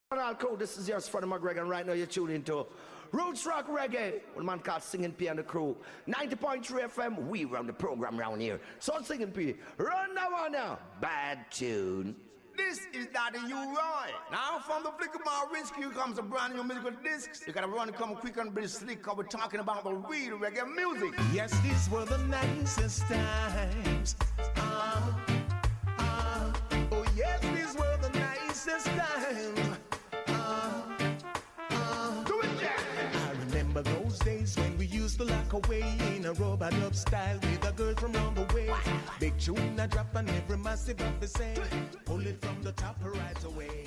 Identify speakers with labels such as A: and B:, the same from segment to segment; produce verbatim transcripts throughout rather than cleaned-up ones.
A: All cool, this is yours, Freddie McGregor, and right now you're tuning into Roots Rock Reggae, with a man called Singing P and the crew. ninety point three F M, we run the program around here. So Singing P, run that one now. Bad tune.
B: This is Daddy U Roy. Now from the Flicker Bar Rescue comes a brand new musical disc. You gotta run and come quick and be slick, cause we're talking about the real reggae music.
C: Yes, these were the nicest times. Uh, uh, oh yes, these were the nicest times. Those days when we used to lock away in a rub-a-dub style with a girl from round the way. Big tune a drop and every massive of the same. Pull it from the top right away.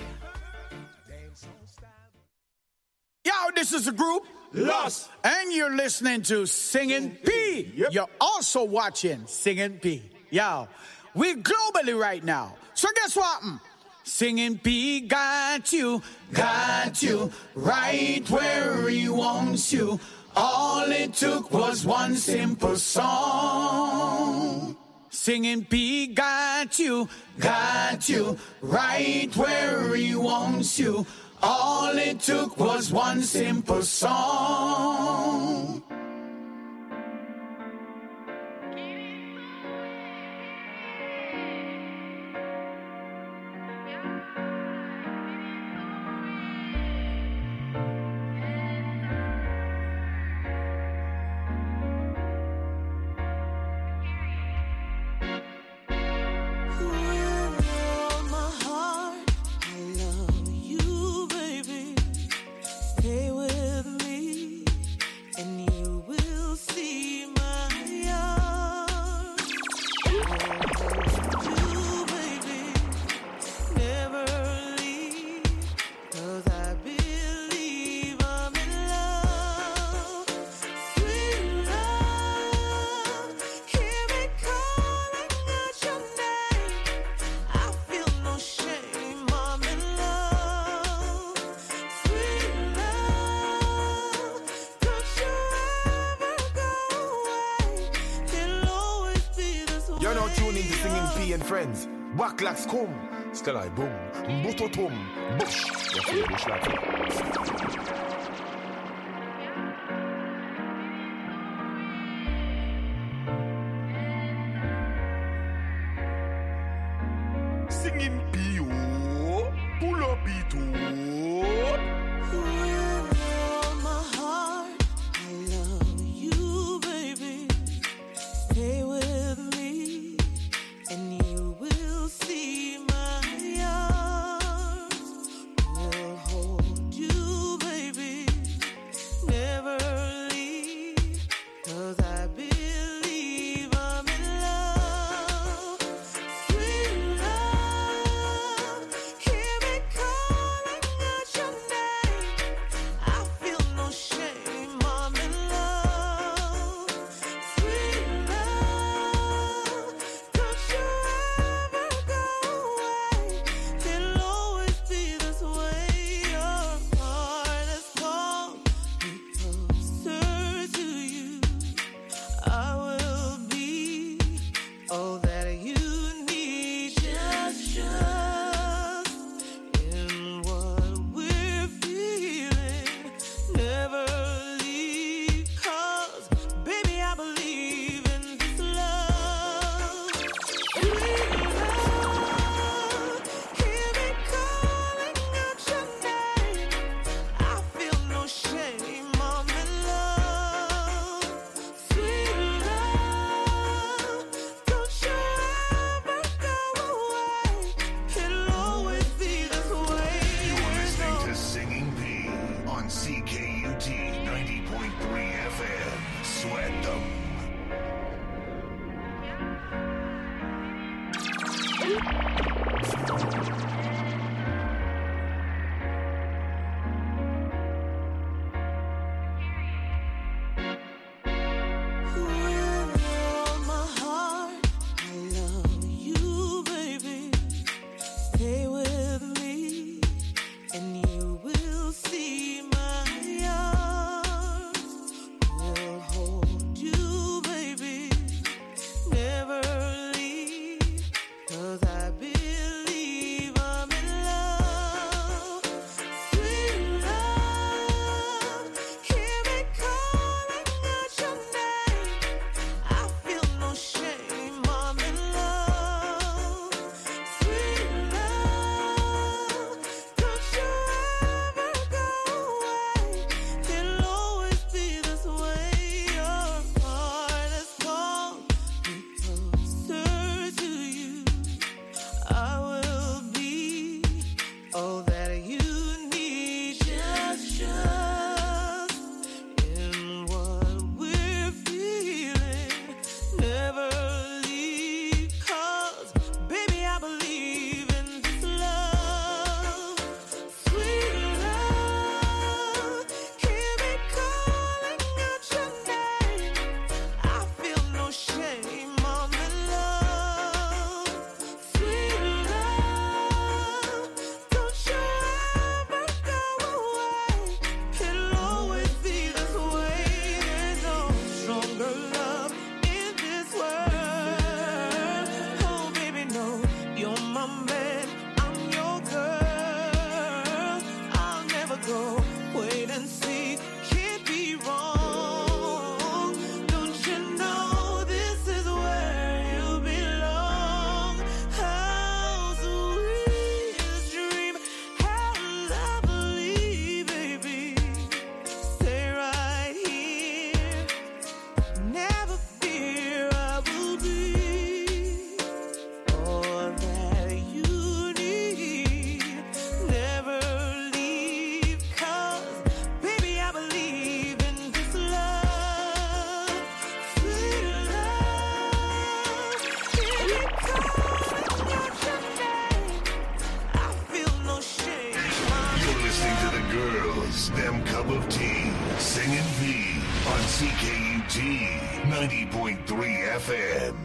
D: Yo, this is the group Lost, and you're listening to Singing P. Yep. You're also watching Singing P. Yo, we're globally right now. So guess what? Singing P got you, got you, right where he wants you. All it took was one simple song. Singing P got you, got you, right where he wants you. All it took was one simple song.
E: Friends, Backlash come, still I boom, Butotum, Bush, you feel Bush like it. Singing P O, pull up it up.
F: Cause I believe them cup of tea. Singing P on C K U T ninety point three F M.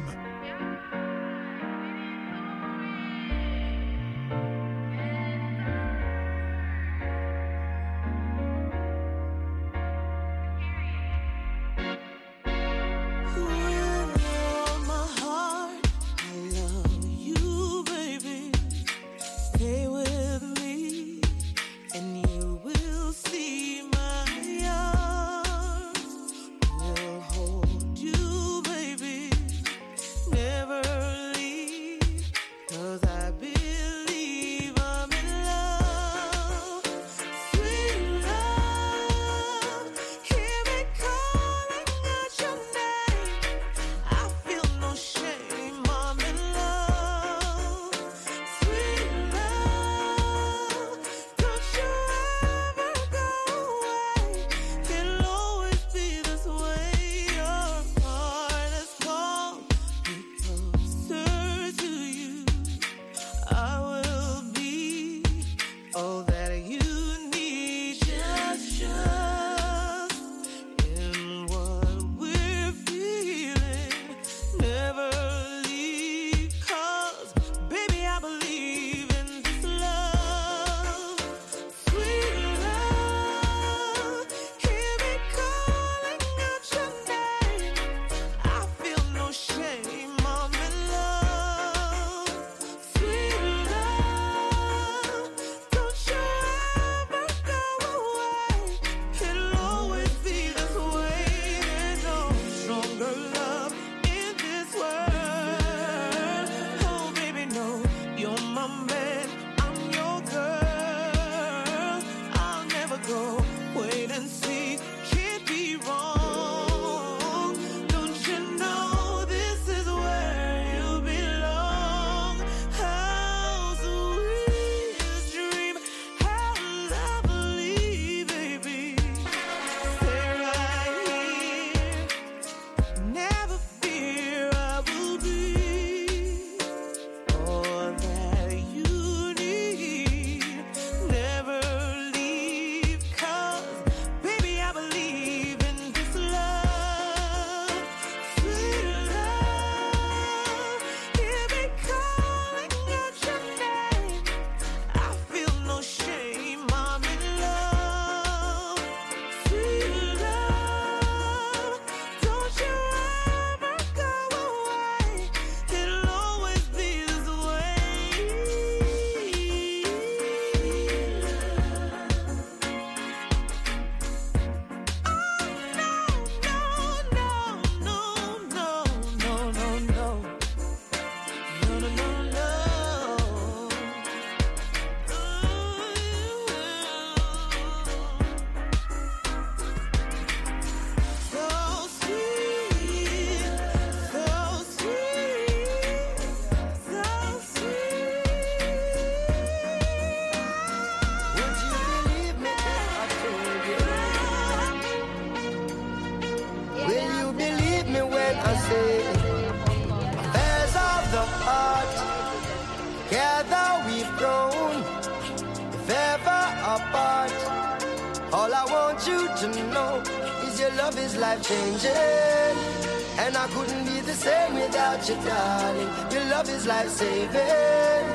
G: Changing, and I couldn't be the same without you, darling. Your love is life-saving.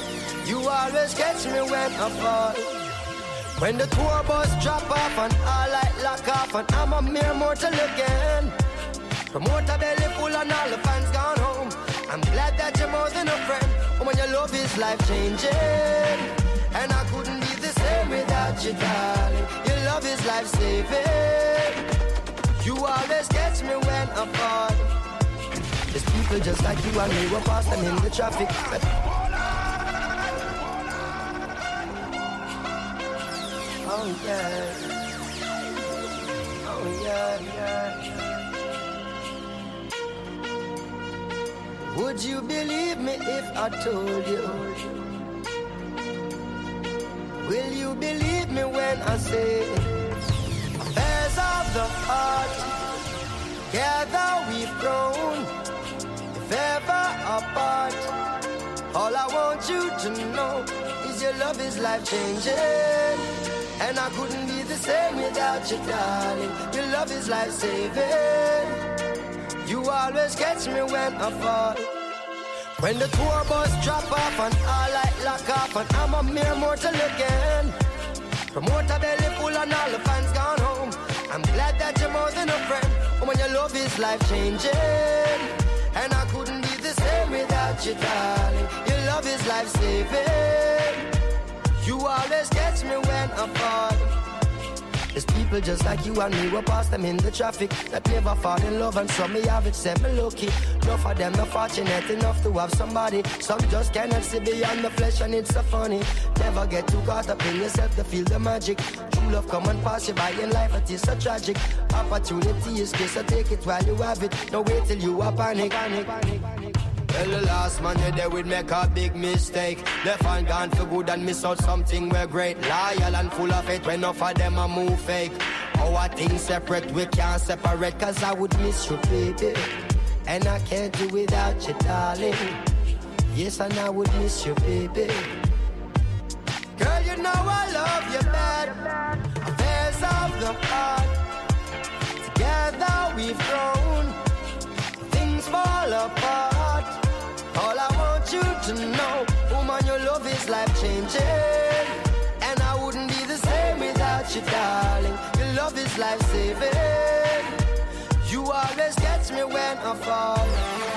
G: You always catch me when I fall. When the tour bus drop off and all light lock off, and I'm a mere mortal again. Promoter belly full and all the fans gone home. I'm glad that you're more than a friend. When your love is life-changing, and I couldn't be the same without you, darling. Your love is life-saving. You always catch me when I fall. There's people just like you and me, we're past them in the traffic. Oh yeah, oh yeah, yeah. Would you believe me if I told you? Will you believe me when I say affairs of the heart, together we've grown, if ever apart. All I want you to know is your love is life-changing, And I couldn't be the same without you, darling. Your love is life-saving. You always catch me when I fall. When the tour bus drop off and all light lock off, and I'm a mere mortal again. Promoter belly full and all the fans gone home. I'm glad that you're more than a friend. When your love is life-changing. And I couldn't be the same without you, darling. Your love is life-saving. You always catch me when I fall. There's people just like you and me, we pass them in the traffic that never fall in love, and some me have it, said me lucky. Enough of them not fortunate enough to have somebody. Some just cannot see beyond the flesh, and it's so funny. Never get too caught up in yourself to feel the magic. True love come and pass you by in life, it is so tragic. Opportunity is scarce, so take it while you have it. Don't wait till you are panic, panic, panic, panic. Well, the last man you there would make a big mistake. Left and gone for good and miss out something we're great. Loyal and full of faith when enough of them a move fake. Our things separate, we can't separate. Cause I would miss you, baby. And I can't do without you, darling. Yes, and I would miss you, baby. Girl, you know I love you bad. Affairs of the heart. Together we've grown. Things fall apart. All I want you to know, woman, your love is life-changing. And I wouldn't be the same without you, darling. Your love is life-saving. You always catch me when I fall.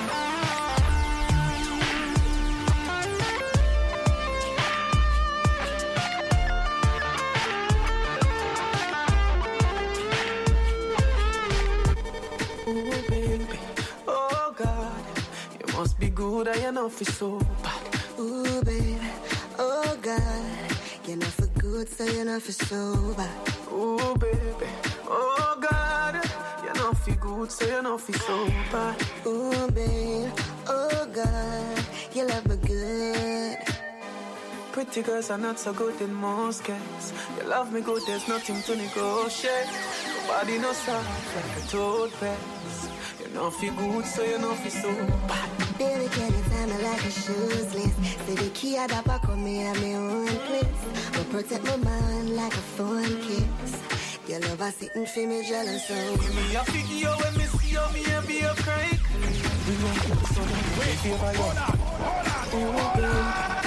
H: Oh, baby, oh, God. Must be good, I know for so bad.
I: Ooh, baby, oh God, you're not for good, so you're not for so bad.
H: Ooh, baby, oh God, you're not for good, so you're not for so bad.
I: Ooh, baby, oh God, you love me good.
H: Pretty girls are not so good in most cases. You love me good, there's nothing to negotiate. Your body no soft like a toad paste. You know feel good, so you know feel so bad.
I: Baby, can you tell me like a shoes list? Say the key at the back of me at my own place. But protect my mind like a phone kiss. Your love is sitting for me jealous, so
H: give me a figure you when me see you, me and be a crank. We won't get the sun on the way, favor you. Oh, baby,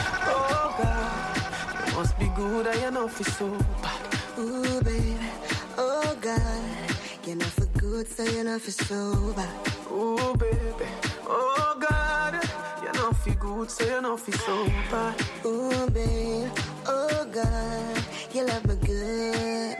H: oh, God. You must be good, I know feel so bad.
I: Ooh, baby, oh, God. You're not for good, so you're not for so bad.
H: Ooh, baby, oh God, you're not feel good, so you're not feel so bad.
I: Ooh, baby, oh God, you love me good.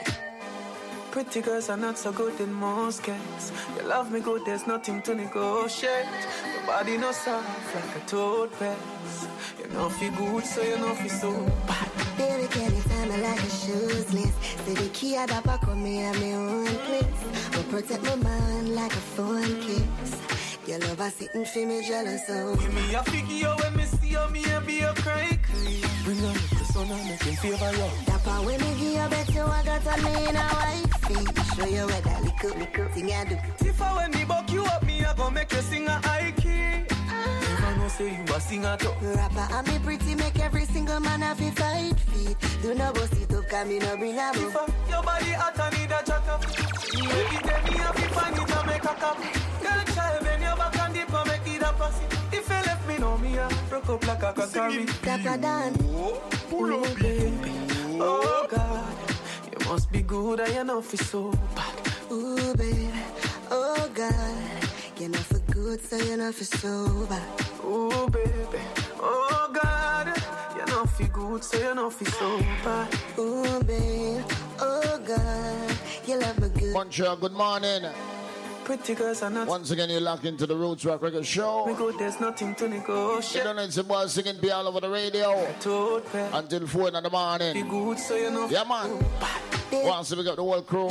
H: Pretty girls are not so good in most cases. You love me good, there's nothing to negotiate. Your body no soft like a toad paste. You know feel good, so you know feel so bad.
I: Baby, can you tell me like a shoes list? Say the key at the back of me at my own place. But protect my mind like a phone kiss. Your love is sitting for me jealous, so
H: give me a figure you when me see you, me and be a crank. Bring on the sun and make him favor you.
I: That part when me give you bet you I got on me in a white feet. Show you where that little, little thing I do.
H: If I when me buck you up, me I gon' make you sing a high key. Never know say you a singer too.
I: Rapper and me pretty, make every single man have a fight feet. Do no bust it up, can me no bring a book.
H: Your body hot and need a jack up. Every day me have to find it and make a cup. Girl child, bend your back and dip and make it a pass it. If you left me, know me, I broke up like a kakari.
I: Dapper Dan.
H: Pull up, baby. Oh, God. You must be good, I know feel so bad.
I: Ooh, baby. Oh, God. You're not for good, so you're not for so bad.
H: Ooh, baby. Oh, God. You know feel good, so you know feel so bad.
I: Ooh, baby. Oh, God. You love me good.
A: Montreal, good morning.
H: Pretty girls are not.
A: Once again, you're locked into the Roots Rock Reggae Show.
H: Me good, there's nothing to negotiate.
A: You don't know it's a boy singing P all over the radio. Until four in the morning.
H: Be good, so you know.
A: Yeah, man. Once we got the whole crew.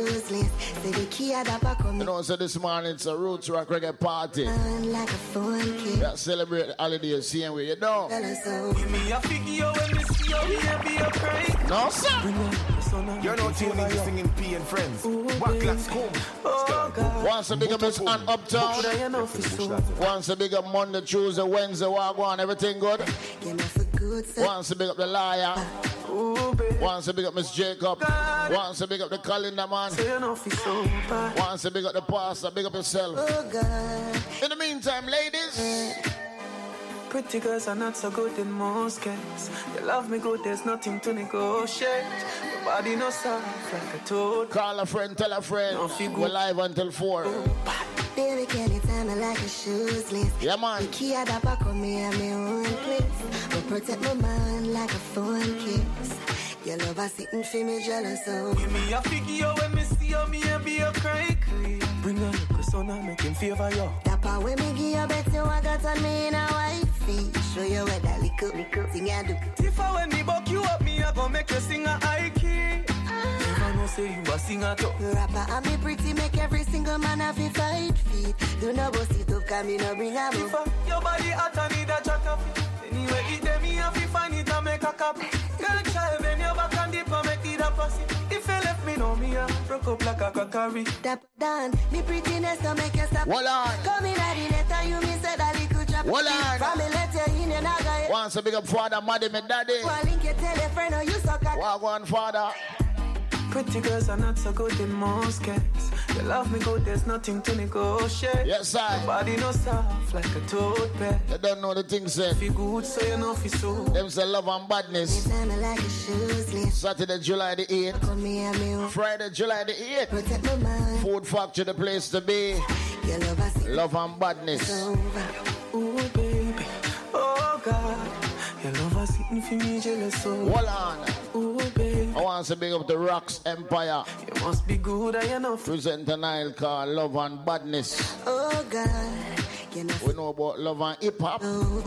A: You know, so this morning it's a Roots Rock Reggae party.
I: Like a phone kid.
A: Yeah, celebrate the holiday same way, you know.
H: Give me a figure when me see you, me and be a crank.
A: No, sir.
E: You're not tuning into Singing P and Friends. What class come?
A: Once a big up is on Uptown. Once a big up Monday, Tuesday, Wednesday, Wagwan, everything good. Once a big up the Liar.
H: Ooh, baby.
J: Once to big up Miss Jacob. Once to big up the calendar man.
H: So you know fi so bad.
J: Once to big up the pastor, big up yourself.
I: Oh God.
J: In the meantime, ladies.
H: Pretty girls are not so good in most cases. You love me good, there's nothing to negotiate. Your body no soft like a toad.
J: Call a friend, tell a friend. We're live until four.
I: Baby, can you tell me like a shoes list?
J: Yeah, man.
I: The key at the back of me and my own place. But protect my mind like a phone kiss. Your love is sitting for me jealous, so
H: give me a figure when me see you, me and be a cry. Bring a little son and make him favor you.
I: That part when me give you bet you I got on me in a wifey. Show you where that little, little thing I do.
H: If I when me buck you up, me I gon' make you sing a high key. Never know say you a singer too.
I: Rapper and me pretty make every single man have a fight feet. Do no bust it up, cause me no bring a book.
H: Your body hot and need a jack of it. Anyway, it dem me have to find it and make a copy. Girl, child, bend your back and dip and make it a pussy. If you left me, know me, I broke up like a crockery.
I: That done, me prettiness to make you stop.
J: Hold on.
I: Come in at the net and you me said that little chop.
J: Hold on.
I: From me let you in and I got it.
J: Once a big up father, mother, me daddy.
I: Well, link you tell a friend or you suck at.
J: Walk on father.
H: Pretty girls are not so good in most cases. You love me good, there's nothing to negotiate.
J: Yes, sir.
H: Your body no soft like a toad pet.
J: You don't know the things said.
H: Feel good, so you know fi so.
J: Them say love and badness.
I: Like a shoes list.
J: Saturday, July the eighth. Friday, July the eighth.
I: Protect my mind.
J: Food Factory, the place to be.
I: Your love, I see.
J: Love and badness.
H: Ooh, baby. Oh, God. Your love is sitting for me jealous, so.
J: Hold on.
H: Ooh, baby.
J: I want to big up the Rocks Empire.
H: You must be good, I know.
J: Present an aisle called Love and Badness.
I: Oh, God. You know,
J: we know about love and hip hop.
H: Ooh,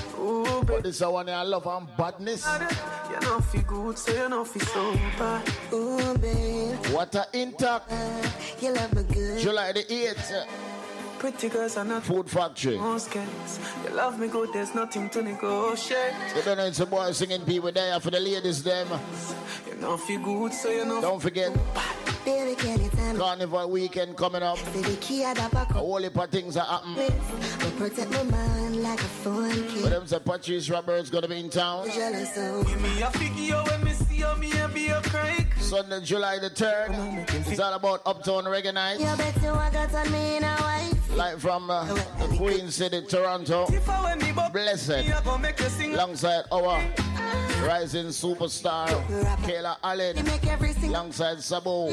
J: but this is one I love and badness.
H: You know, feel good, so you know, feel so bad.
I: Ooh, babe.
J: What a intact.
I: Uh, you love me good.
J: July the eighth.
H: Pretty girls are not
J: Food Factory.
H: Most cases. You love me good, there's nothing to negotiate.
J: You don't know it's a boy singing people there for the ladies them.
H: You know feel good, so you know.
J: Don't forget.
I: Baby, can you tell me?
J: Carnival weekend coming up.
I: The key at the back.
J: A whole heap of things are happening.
I: But protect my mind like a phone kid.
J: But them say Patrice Roberts gonna be in town.
I: Jealous, so.
H: Give me a figure when me see you, me and be a cry.
J: Sunday, July the third. It's all about Uptown Reggae Night.
I: You bet you I got on me in a wife.
J: Like from uh, the Queen City, Toronto. Blessed. Alongside our rising superstar, Kayla Allen. Alongside Sabu.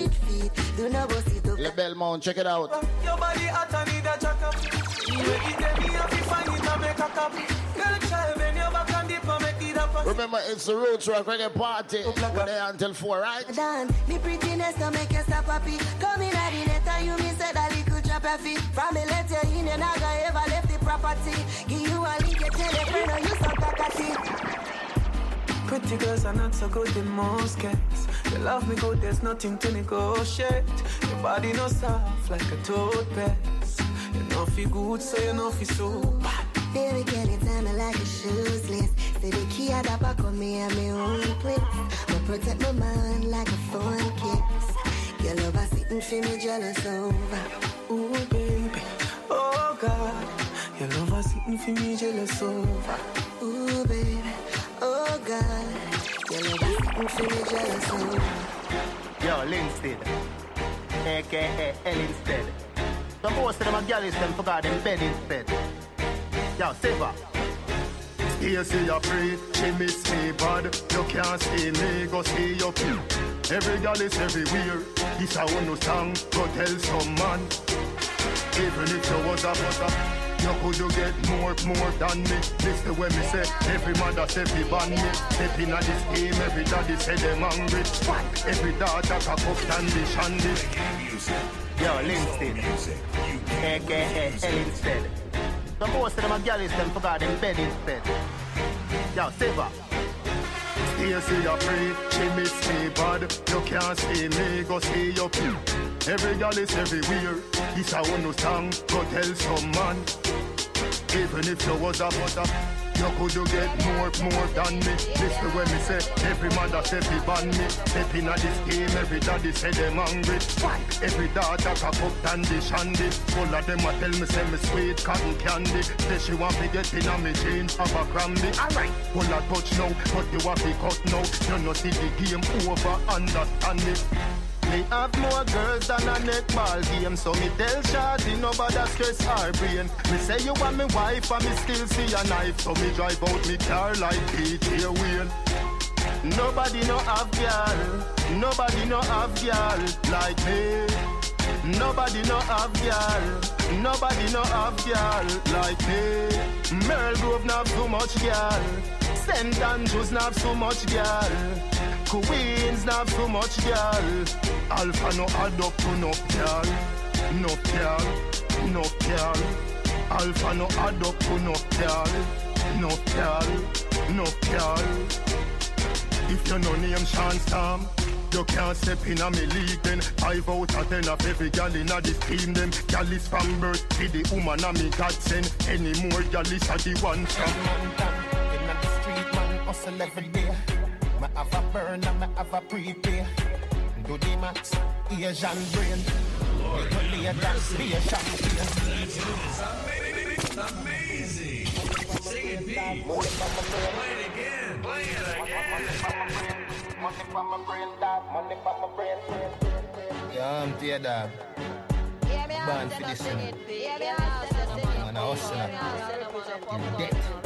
J: LaBelle Mount, check it out.
H: Your body hot and need a jack up. You eat them, you have to find it and make a cup. Girl, child, bend your back and dip and make it a pussy.
J: Remember, it's the Roots Rock Reggae Party. We're there until four, right?
I: Done. Me prettiness to make you stop happy. Come in at the net and you me said that you could drop your feet. From me let you in and I got ever left the property. Give you a link, you tell a friend or you suck a catty.
H: Pretty girls are not so good in most cases. You love me good, there's nothing to negotiate. Your body no soft like a toad pet. You know feel good, so you know feel so bad.
I: Baby, can you tell me like a shoes list? Say the key at the back of me and my own place. But protect my mind like a phone kiss. Your love is sitting for me jealous over.
H: Ooh, baby. Oh, God. Your love is sitting for me jealous over.
I: Ooh, baby. Oh, God. Your love is sitting for me jealous over.
B: Yo, Linstead. A K A Linstead. So most of them are girls them forgot them bed instead. Yo, Silver.
K: Here see you free, she miss me bad. You can't see me, go see your pew. Every girl is everywhere. This a one no song, go tell some man. Even if you was a butter, you could you get more, more than me. This the way me say, every mother say fi ban me. Step in a this game, every daddy say them hungry. Every daughter cock up candy shandy.
B: Yo, Linstead. A K A Linstead. So most of them are girls them forgot them bed instead. Yo, Silver.
K: Here see you free, she miss me bad. You can't see me, go see your pew. Every girl is everywhere. This a one no song, go tell some man. Even if you was a butter, You could get more, more than me. Listen when me say, every mother say fi ban me. Step in a this game, every daddy say them hungry. Every daughter cock up and dish handy. All of them a tell me say me sweet cotton candy. Say she want me get in a me jeans of a cranby. Alright, all a touch now, but you want me cut now. You know see the game over, understand it. Me have more girls than a netball game, so me tell Shawty nobody stress her brain. Me say you want me wife and me still see a knife, so me drive out me car like P J Wayne. Nobody no have girl, nobody no have girl like me. Nobody no have girl, nobody no have girl like me. Merle Grove not have too much girl, Saint Andrews not have too much girl, Queens not have too much girl. Alpha no add up to no girl, no girl, no girl. Alpha no add up to no girl, no girl, no girl. If you no name Sean Storm, you can't step in a me league then. Five out of ten of every gal in a this team them. Gal is from birth to the woman a me godsend. Any more gal is a the one from Mountain. In the street man hustle every day. Me have a burn and me have a prepay. Do the max, Asian brain. Little later, be a champion.
F: That's amazing. Sing it, B. Play it again. Play it again.
B: Money from my brain, dog. Money from my brain. Yeah, I'm dear dog. Born for this one. Man, I hustle up.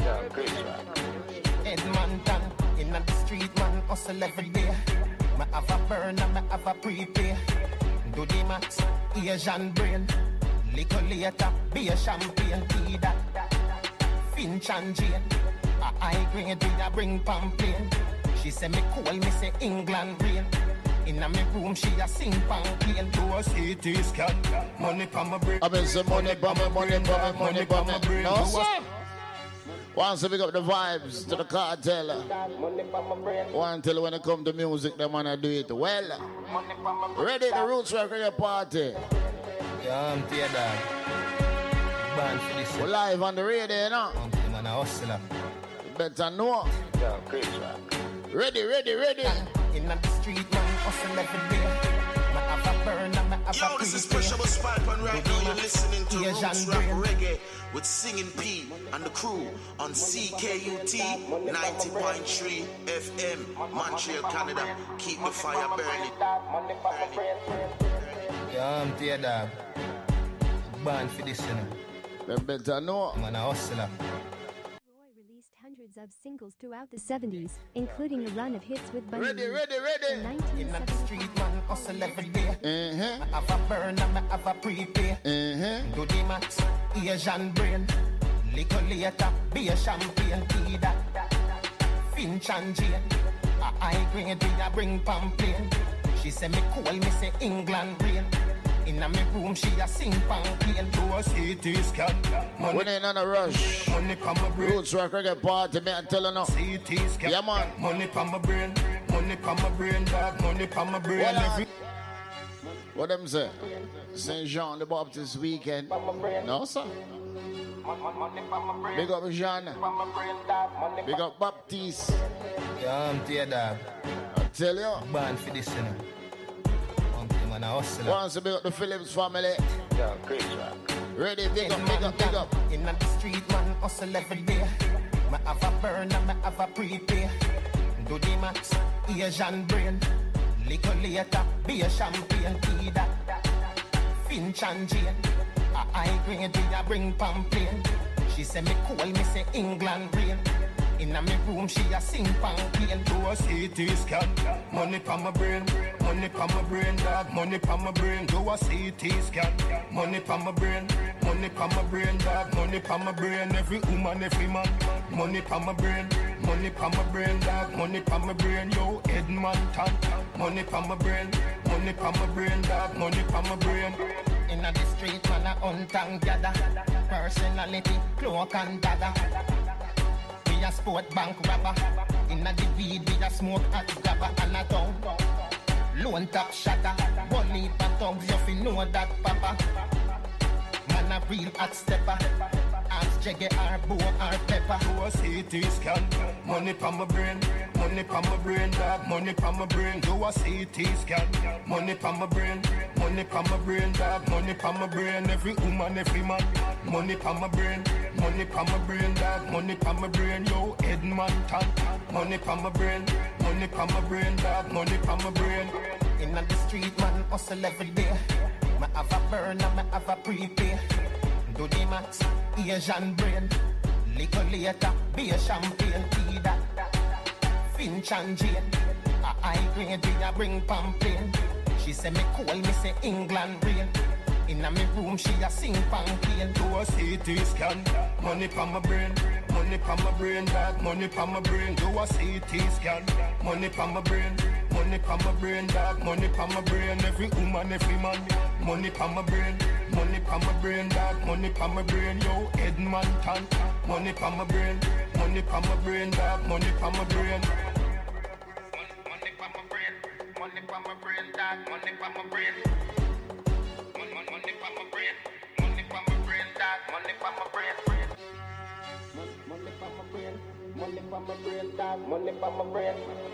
B: Edmonton, in the street, man, hustle every day. Me have a burn and me have a prepay. Do the max, Asian brain. Little later, be a champagne. Tea that, Finch and Jane. A high grade, we a bring pamphlet. She say me cool, me say England rain. In a me room, she a sing pamphlet. Do a C T scan. Money from my brain.
J: I mean, say money from my money from my money from my brain. No, sir. Once we pick up the vibes to the cartel. One till when it come to music, they wanna do it well. Ready, the Roots Record Party.
B: Yeah, I'm dear dog. Born for this.
J: We're live on the radio, you know.
B: Man, a hustler.
J: You better know.
B: Yeah, crazy.
J: Ready, ready, ready.
B: In the street, man, hustle every day. Yo,
L: this is Pushable Spike, and right now you're listening to Roots Rap Reggae with Singing P and the crew on C K U T ninety point three F M, Montreal, Canada. Keep the fire burning.
B: Yeah, I'm dear dog. Born for this, you know.
J: Them better know.
B: Man, a hustler.
M: Hundreds of singles throughout the seventies, including a run of hits with Bunny.
J: Ready, ready, ready.
B: In the street, man, hustle every day.
J: Uh-huh.
B: I have a burn and I have a prepay.
J: Uh-huh.
B: Do the max, Asian brain. Little later, be a champagne. Tea that, Finch and Jane. A high grade, we a bring pamphlet. She say me cool, me say England rain. In a me room, she a sing pamphlet. Do a C T scan.
J: We ain't on a rush.
B: Money from my brain.
J: Roots Rock Reggae Party, me I'm telling you.
B: C T scan.
J: Yeah, man.
B: Money from my brain. Money from my brain, dog. Money from my brain.
J: What, what them say? Saint Jean the Baptist weekend. No, sir. Big up Jean. Big up Baptiste.
B: Yeah, I'm dear dog.
J: I tell you.
B: Born for this, you know.
J: Once to big up the Phillips family.
B: Yeah, great.
J: Ready, big up, big up, big up.
B: In the street, man, hustle every day. Me have a burn and me have a prepay. Do the max, Asian brain. Little later, be a champagne. Tea that, Finch and Jane. A high grade, we a bring pamphlet. She say me cool, me say England rain. In a me room, she a sing pamphlet. Do a C T scan. Money from my brain. Money from my brain, dog. Money from my brain. Do a C T scan. Money from my brain. Money from my brain, dog. Money from my brain. Every woman, every man. Money from my brain. Money from my brain, dog. Money from my brain. Yo, Edmonton. Money from my brain. Money from my brain, dog. Money from my brain. In the street, man, a hunt and gather. Personality, cloak and dagger. We a sport bank robber. In the weed, we a smoke at grabber and a tongue. Lone top shatter. One leap of tongues, you fi know that, papa. Man a real hot stepper. Ask Jaggy or Bo or Pepper.
K: Do a C T scan. Money pa my brain. Money pa my brain, dog. Money pa my brain. Do a C T scan. Money pa my brain. Money pa my brain, dog. Money pa my brain. Every woman, every man. Money pa my brain. Money pa my brain, dog. Money pa my brain. Yo, Edmonton. Money pa my brain. Money pa my brain, dog. Money pa my brain.
B: In the street, man, hustle every day. Me have a burn and me have a prepay. Do the max, Asian brain. Liquor later, be a champagne, tea that. Finch and Jane. A high grade, we a bring pamphlet. She say me cool, me say England rain. In a me room, she a sing pamphlet.
K: Do a C T scan. Money pa my brain. Money pa my brain, dog. Money pa my brain. Do a C T scan. Money pa my brain. Money pa my brain, dog. Money pa my brain. Every woman, every man. Money pa my brain. Money pa my brain, dog. Money pa my brain. Yo, Edmonton. Money pa my brain. Money pa my brain, dog. Money pa my brain.
B: Money pa my brain. Money pa my brain, dog. Money pa my brain. Money pa my brain. Money pa my brain, dog. Money pa my brain. Money pa my brain. Money pa my brain, dog. Money pa my brain.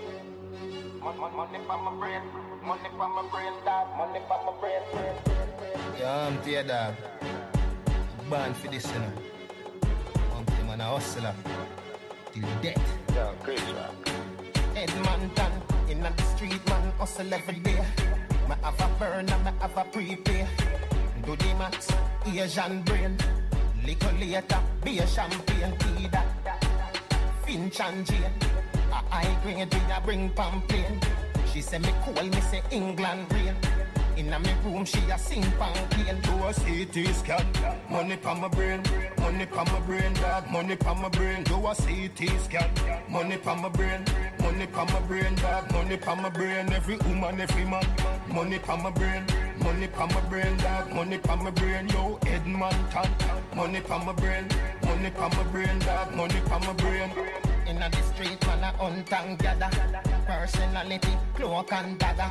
B: Money pa my brain. Money pa my brain, dog. Money pa my brain.
N: Yeah, I'm here, dog. Born for this, you know. I'm the man a hustler. Till death.
B: Yeah, crazy, man. Edmonton, in the street, man, hustle every day. Me have a burn and me have a prepay. Do the max, Asian brain. Liquor later, be a champagne, tea that. Finch and Jane. A high grade, we a bring pamphlet. She say me cool, me say England rain. In a me room, she a sing pamphlet.
K: Do a C T scan. Money pa my brain. Money pa my brain, dog. Money pa my brain. Do a C T scan. Money pa my brain. Money pa my brain, dog. Money pa my brain. Every woman, every man. Money pa my brain. Money pa my brain, dog. Money pa my brain. Yo, Edmonton. Money pa my brain. Money pa my brain, dog. Money pa my brain.
B: In the street, man, a hunt and gather. Personality, cloak and dagger.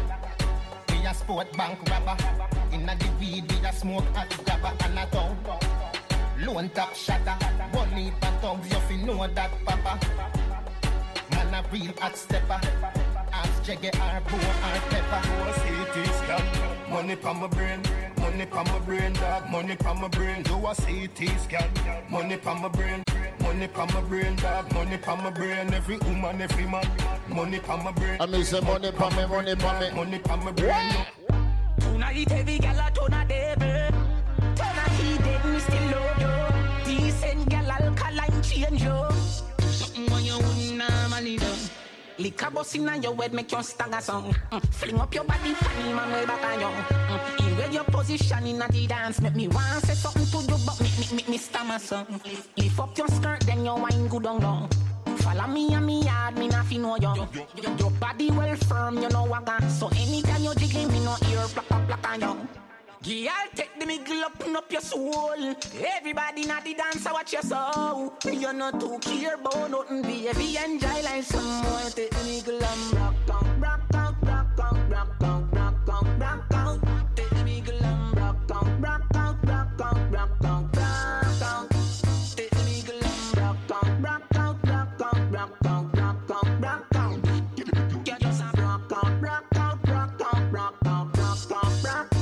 B: We a sport bank robber. In the weed, we a smoke at grabber and a tongue. Lone top shatter. One leap and tongues, you fi know that, papa. Man a real hot stepper. Ask Jaggy or Bo or Pepper.
K: Do a C T scan. Money pa my brain. Money pa my brain, dog. Money pa my brain. Do a C T scan. Money pa my brain. Money pa my brain, dog. Money pa my brain. Every woman, every man. Money pa my brain.
J: I mean, say money pa me, money pa me.
K: Money pa my brain.
O: Tonight every gal a turn a devil. Turn a he dead, me still love you. Decent gal alkaline change you. Something when you wouldn't normally do. Liquor bust inna your head make you stagger song. Mm. Fling up your body, funny man way back on you. Mm. In where your position inna the dance, make me want say something to you, but make me make me stammer song. Lift up your skirt, then your wine good on down. Follow me and me yard, me not fi know you. Your, your body well firm, you know wagga. So anytime you jiggle, me no ear plak plak plak on you. Girl, take the middle up, open up your soul. Everybody not the dancer, watch your soul. You're not too care about nothing, baby. Enjoy like some more. Take the middle and rock out, rock out, rock out, rock out, rock out, rock out. Take the middle and rock out, rock out, rock out, rock out, rock out. Take the middle and rock out, rock out, rock out, rock out, rock out, rock out. Get yourself rock out, rock out, rock out, rock out, rock out, rock out.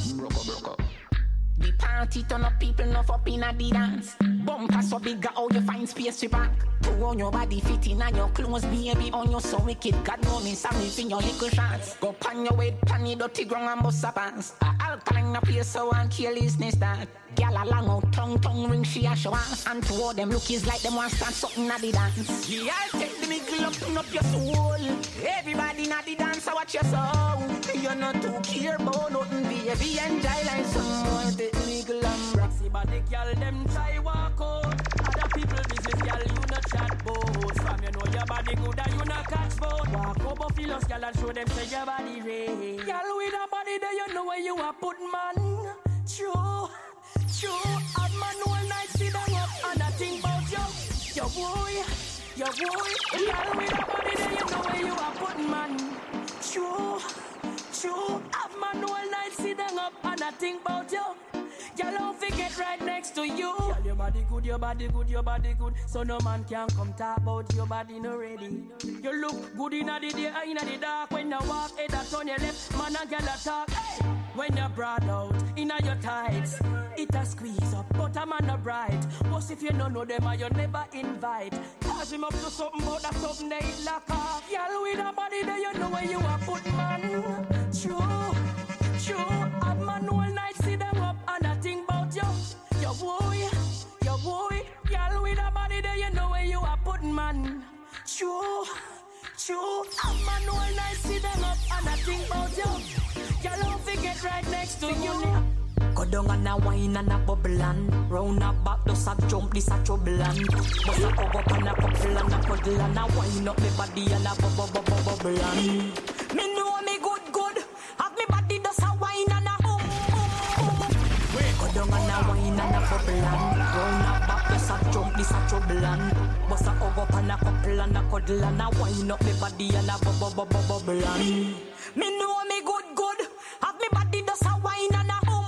O: The party turn up, people enough up in a the dance. Bumper so big, how you find space to back. Put on your body fitting and your clothes, baby. On you so wicked, God know me, sorry for your little shots. Go pan your weight, pan the dirty ground and bust a pants. A alkaline a place so and carelessness that. Gyal a long out, tongue, tongue ring, she a show ass. And two of them lookies like them want start something at the dance. Gyal take the middle up, turn up your soul. Everybody na the dance, watch your soul. You're not too care about nothing, baby. Enjoy like some more. Take the middle and rock. See body gyal, them try walk out. Other people business, gyal, you not chat boat. From you know your body good and you not catch boat. Walk over filos, gyal, and show them say your body real. Gyal with a body there, you know where you are put man. True. True, hard man all night sit down up and I think about you. Your boy, your boy. Girl with a body there, you know where you are putting man. True, true, hard man all night sit down up and I think about you. Girl, don't forget right next to you. Girl, your body good, your body good, your body good. So no man can come talk about your body no ready. You look good in the day, in the dark. When you walk, head a turn your left, man and girl a talk. Hey. When you're broad out, in your tights, it a squeeze up, but a man a bright. What if you don't know them and you never invite? Cause him up to something, but that something they lock off. Y'all with a body there, you know where you are put, man. True, true. Have man all night, see them up and I think about you. Your boy, your boy. Y'all with a body there, you know where you are put, man. True, true. Have man all night, see them up and I think about you. Y'all don't forget right next to you. Go down and a wine and a bubble and round a back, does a jump, this a trouble and bust a hug up and a couple and a cuddle and a wine up me body and a bubble bubble bubble and me know me good good, have me body does a wine and a boom boom boom. Go down and a wine and a bubble and round a back, does a jump, this a trouble and bust a hug up and a couple and a cuddle and a wine up me body and a bubble bubble bubble and me know me good good, have me body does a wine and a boom.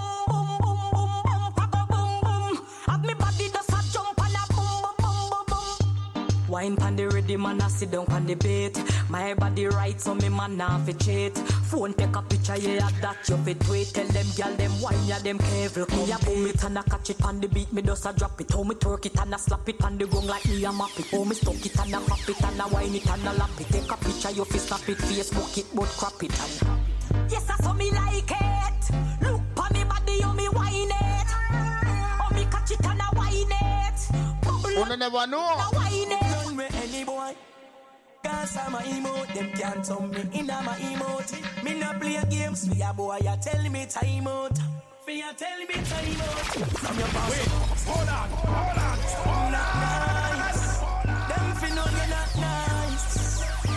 O: Wine pan the ready man, I sit down pan the bait. My body right, so me man now fi cheat. Phone take a picture, yeah, that you fit wait. Tell them girl, them wine, yeah, them careful. Me a boom it and I catch it on the beat, me just a drop it. How me twerk it and I slap it on the gong like me a map it. How me stuck it and I pop it and I wine it and I lap it. Take a picture, you fi snap it, Facebook it, but crap it and yes, I saw me like it. Look pa me body, you me wine it. How me catch it and I wine it. Bubble
J: You never know.
O: Run with any boy. Cause I'm a emote, them can't turn me in a my emote. Me not play games, for ya boy, ya tell me time out. For ya tell me time out. From your past. Wait, hold on, hold on. I'm not nice. Them fi know you're not nice.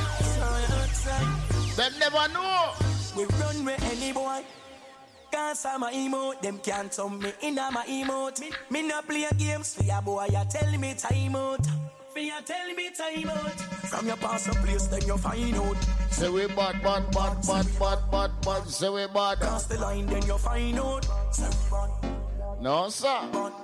O: So you're outside.
J: Them never know.
O: We run with any boy. Cause I'm a emote, them can't turn me in a my emote. Me, me not play games, for ya boy, ya tell me time out. For ya tell me time out. From your past a place, then you find out.
J: Say we bad, bad, bad, bad, bad, bad, bad. Say we bad.
O: Cross the line, then you find out. Say we bad.
J: No, sir.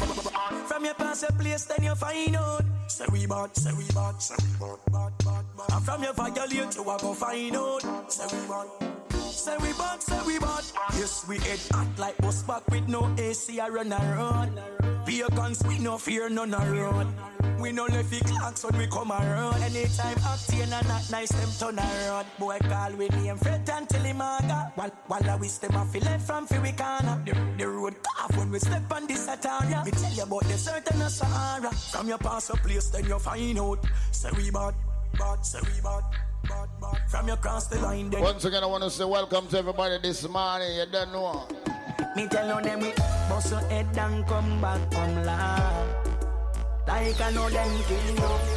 O: From your past a place, then you find out. Say we bad, say we bad, say we bad, bad, bad, bad. And from your violate, you a go find out. Say we bad. Say we bad, say we bad. Yes, we head hot like bus back with no A C. I run around. Be a guns, we no fear none around. We no left the clocks when we come around. Anytime acting and not nice, them turn around. Boy call with name Fred and tell him aga. While, while I wish them off, left from fi corner. The, the road off when we step on this Sataria. We tell you about the certain Sahara. From your past a place, then you find out. Say we bad, bad, say we bad. Bad, bad. From your cross the line then.
J: Once again I want to say welcome to everybody this morning. You don't know.
O: Me tell you them we bust your head and come back, come laugh. Like I know them kill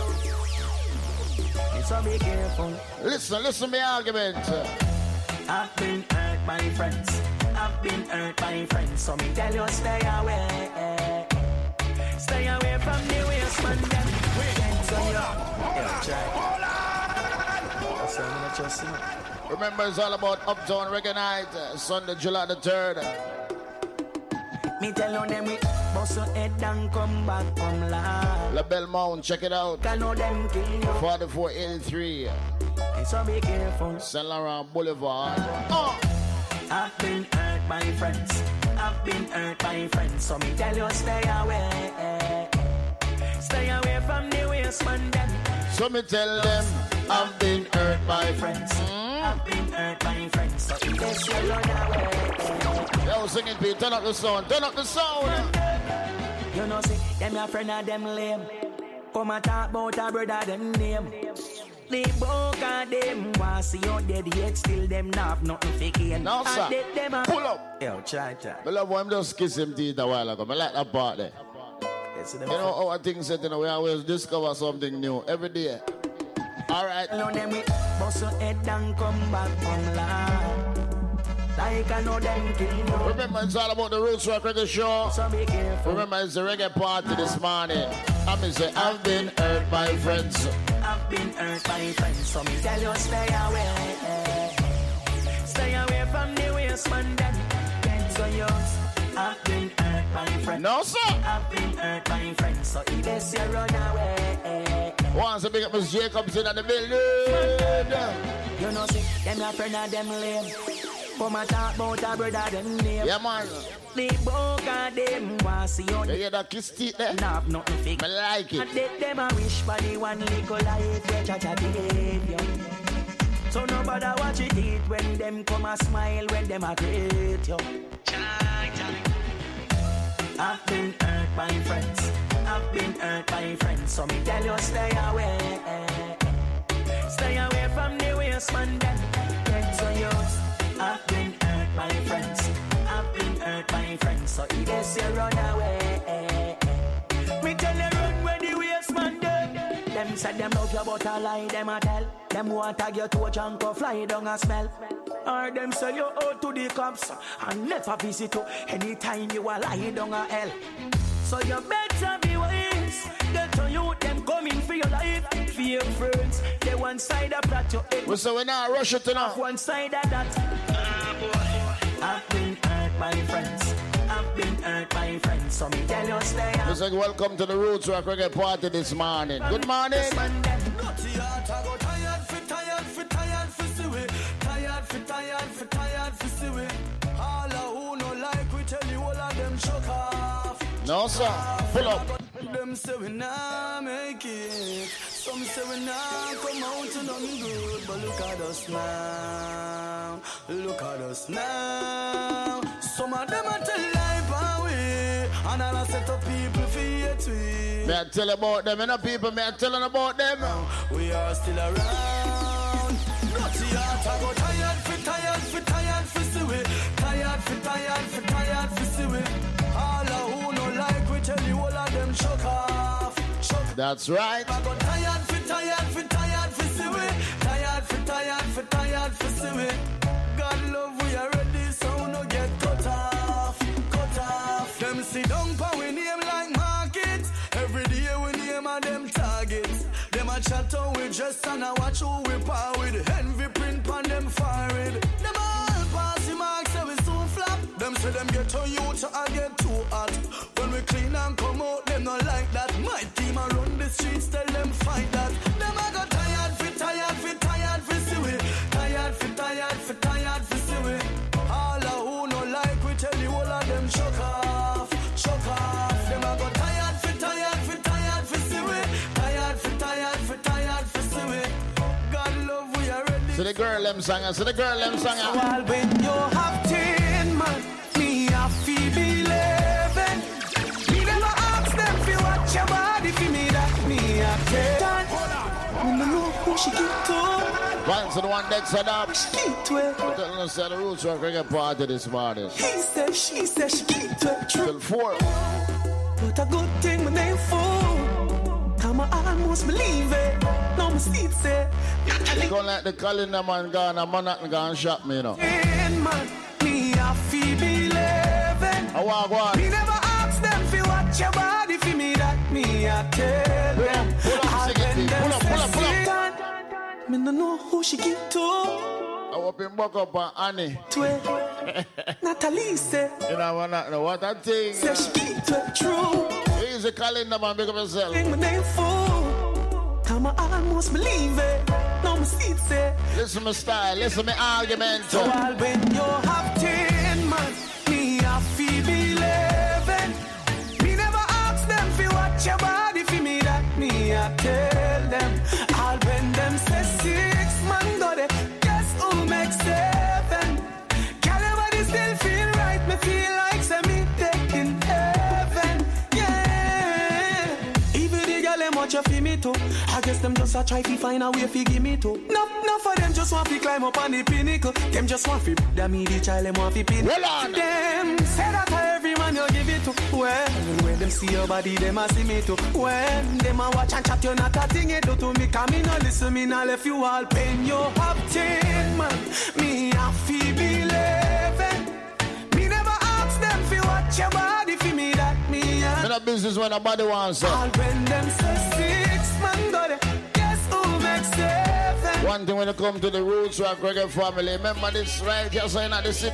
O: you. So be careful.
J: Listen, listen to my argument.
O: I've been hurt by friends. I've been hurt by friends. So me tell you stay away. Stay away from the waste man them. So you yeah, try.
J: Remember, it's all about Uptown Reggae Night, uh, Sunday, July the third.
O: Me tell you them we bust your head and come back, come laugh.
J: La Belle Mount, check it out.
O: Can know them kill you.
J: forty-four eighty-three.
O: So be careful.
J: Saint Laurent Boulevard. Oh.
O: I've been hurt by friends. I've been hurt by friends. So me tell you stay away. Stay away from the waste man them.
J: So me tell them I've been hurt by friends.
O: Mm. I've been hurt by friends. So in case you run away.
J: Yo, singing Pete, turn up the sound, turn up the sound.
O: You know see, them your friend of them lame. Come and talk about a brother them name. They both of them want see you dead yet still them not have nothing fake in.
J: Now sir,
O: them
J: pull up.
O: Yo, try try.
J: I love him just kiss him teeth a while ago. I like that part there. You know how things set, you know, we always discover something new every day. All right.
O: Hello, them we bust your head and come back, come laugh. Like I know them kill you.
J: Remember, it's all about the Roots Rock Reggae Show.
O: So be careful.
J: Remember, it's the reggae party this morning. I'm going to say, I've been hurt by friends.
O: I've been hurt by friends. So me tell you, stay away. Stay away from the waste man then. So yours, I've been been hurt by friends.
J: No, sir.
O: I've been hurt by friends. So if they say run away.
J: Once a big up Miss Jacobs in the building.
O: You know, see, them a friend of them lame. Come and talk about a brother them name.
J: Yeah, man.
O: The book of them want see you.
J: You hear that kiss teeth there?
O: Nah, nothing fake.
J: I like it.
O: And they, them a wish for the one little life where Jaja gave you. So nobody watch it eat when them come a smile when them a greet you. I've been hurt by friends. I've been hurt by friends. So me tell you stay away. Stay away from the waste man then. Get so yours. I've been hurt by friends. I've been hurt by friends. So if they say run away. Me tell you run where the waste man dead. Them said them love you but a lie them a tell. Them want tag you to a junk or fly down a smell. Or them sell you out to the cops and never visit you anytime you a lie down a hell. So you better be wise. Get to you, them coming for your life. For your friends, they one side of that you hate.
J: We say we now rush it to now.
O: One side of that. Ah, boy. I've been hurt by friends. I've been hurt by friends. So me tell you stay up.
J: We say welcome to the Roots Rock Reggae party this morning. Good morning.
H: Tired for tired for see we. All who no like we tell you all of them shook off.
J: No sir, pull up.
H: Them say we nah make it. Some say we nah come out to nothing good. But look at us now. Look at us now. Some of them are tell life away. And all I set up people for you to.
J: May I tell about them, you know people, may I tell them about them.
H: We are still around. Naughty heart, I go tired for tired for tired for see we. Tired for tired for tired for see we. All who no like we tell you all of them shook off. Shook.
J: That's right.
H: I go tired for tired for tired for see we. Tired for tired for tired for see we. God love we are ready so no get cut off. Cut off. Them sit down pa we name like market. Every day we name a them targets. Them a chat on we just and a watch who we power with. Envy print on them forehead. Them all passy marks so we soon flop. Them say them get on you to I get too hot. When we clean and come out, them not like that. My team a run the streets, tell them fight that. Them a go tired for tired for tired for see we. Tired for tired for tired for see we. All who no like we tell you all of them shook off, shook off. Them a go tired for tired for tired for see we. Tired for tired for tired for see we. God love we are ready.
J: So the girl them singer, so the girl them singer.
H: So I'll when you have ten man, me a feel eleven. Me never ask them if you watch your body for me that me a ten. Me no know who she get to.
J: Once and one next set up.
H: She get to it.
J: Telling us that the Roots Rock Reggae party this morning.
H: He said, she said, she get to it.
J: Till four.
H: But a good thing my name for. Time I almost believe it. No mistake say.
J: You gonna like the calendar man gone, a man not gonna shop me, you know.
H: Ten man, me a feel eleven.
J: I walk one.
H: Me never ask them if you watch your body for me that me a tell them.
J: Pull up, sing it, pull up, pull up, pull up.
H: Me no know who she get to.
J: I hope him buck up on Annie.
H: Twe, Natalie say.
J: You know what, know what that thing.
H: Say she get to true.
J: He's a calendar man, big up yourself.
H: Think my name for. Time I almost believe it. No mistake say.
J: Listen to my style, listen to my argument.
H: So I'll when you have ten man, me a feel eleven. Me never ask them if you watch your body for me that me a tell them. I'll when them say six man got it. Guess who makes seven? Can everybody still feel right? Me feel like say me taking heaven. Yeah. Even the girl them watch you feel me too. I guess them just a try to find a way to give me to. No, no for them just want to climb up on the pinnacle. Them just want to them me the child them want to pin.
J: Well on.
H: Them say that every man you give it to. Well, when them see your body, them a see me too. When them a watch and chat, you not a thing you do to me. Cause me no listen, me no left you all pain. You have ten man, me a feel eleven. Me never ask them if you watch your body for me that me a.
J: Me no business when nobody wants it.
H: All when them say six man got it. Guess who makes seven?
J: One thing when you come to the Roots Rock Reggae family, remember this right here, so in the city.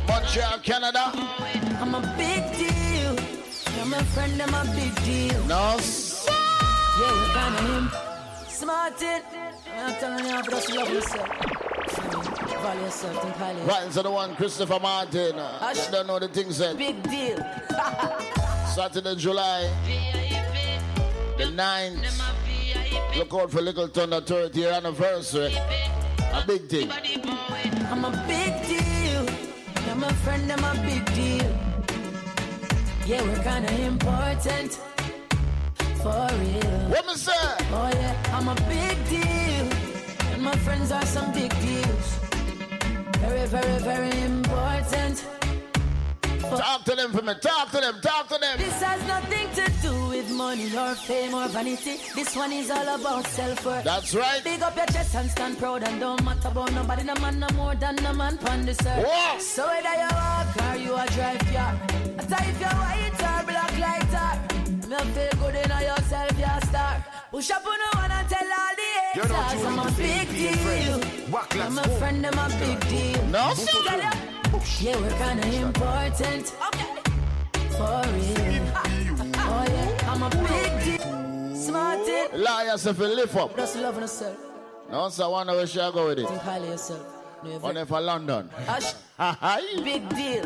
J: Montreal, Canada.
O: I'm a big deal. You're my friend, I'm a big deal.
J: No,
O: yeah, we're gonna him. Smart it. I'm telling you, just love yourself. Value yourself, think highly.
J: Right, so the one, Christopher Martin. I don't know the things that.
O: Big deal.
J: Saturday, July the ninth. Look out for Little Thunder thirtieth year anniversary. A big thing.
O: I'm a big deal. You're my friend, I'm a big deal. Yeah, we're kinda important. For real.
J: What me say?
O: Oh yeah, I'm a big deal. And my friends are some big deals. Very, very, very important.
J: Talk to them for me, talk to them, talk to them.
O: This has nothing to do with money or fame or vanity. This one is all about self-worth.
J: That's right.
O: Big up your chest and stand proud and don't matter about nobody. No man no more than no man on this earth.
J: Whoa.
O: So whether you walk or you a drive car, I tell if you're white or black like that, me feel good in yourself, you're a star. Push up on the one and tell all the haters I'm a big deal. I'm a friend, I'm a big deal.
J: No, sir.
O: Yeah, we're kinda important. Okay. For real. Oh yeah, I'm a big deal. Smart it.
J: Allow yourself to lift up.
O: Just loving yourself.
J: No, sir, I wonder where she'll go with it.
O: Think highly yourself.
J: One day for London.
O: Ash. Big deal.